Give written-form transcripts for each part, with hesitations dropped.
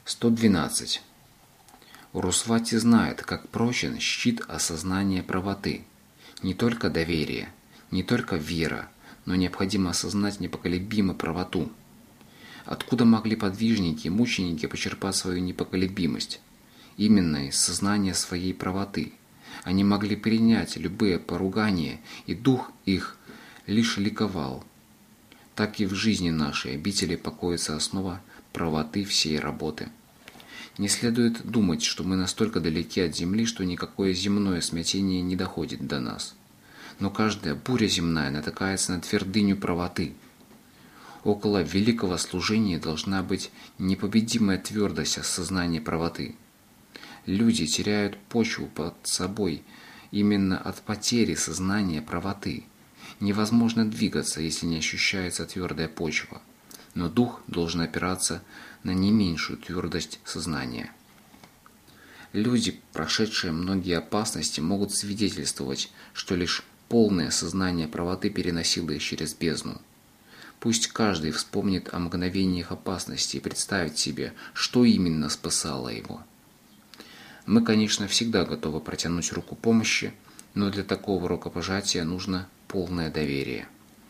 112. Урусвати знает, как прочен щит осознания правоты. Не только доверие, не только вера, но необходимо осознать непоколебимую правоту. Откуда могли подвижники и мученики почерпать свою непоколебимость? Именно из сознания своей правоты. Они могли принять любые поругания, и дух их лишь ликовал. Так и в жизни нашей обители покоится основа правоты всей работы. Не следует думать, что мы настолько далеки от земли, что никакое земное смятение не доходит до нас. Но каждая буря земная натыкается на твердыню правоты. Около великого служения должна быть непобедимая твердость осознания правоты. Люди теряют почву под собой именно от потери сознания правоты. Невозможно двигаться, если не ощущается твердая почва, но дух должен опираться на не меньшую твердость сознания. Люди, прошедшие многие опасности, могут свидетельствовать, что лишь полное сознание правоты переносило их через бездну. Пусть каждый вспомнит о мгновениях опасности и представит себе, что именно спасало его. Мы, конечно, всегда готовы протянуть руку помощи, но для такого рукопожатия нужно полное доверие.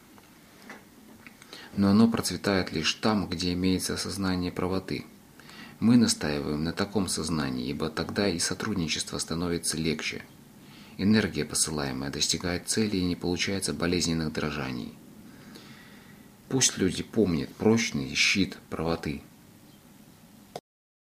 Но оно процветает лишь там, где имеется сознание правоты. Мы настаиваем на таком сознании, ибо тогда и сотрудничество становится легче. Энергия, посылаемая, достигает цели и не получается болезненных дрожаний. Пусть люди помнят прочный щит правоты.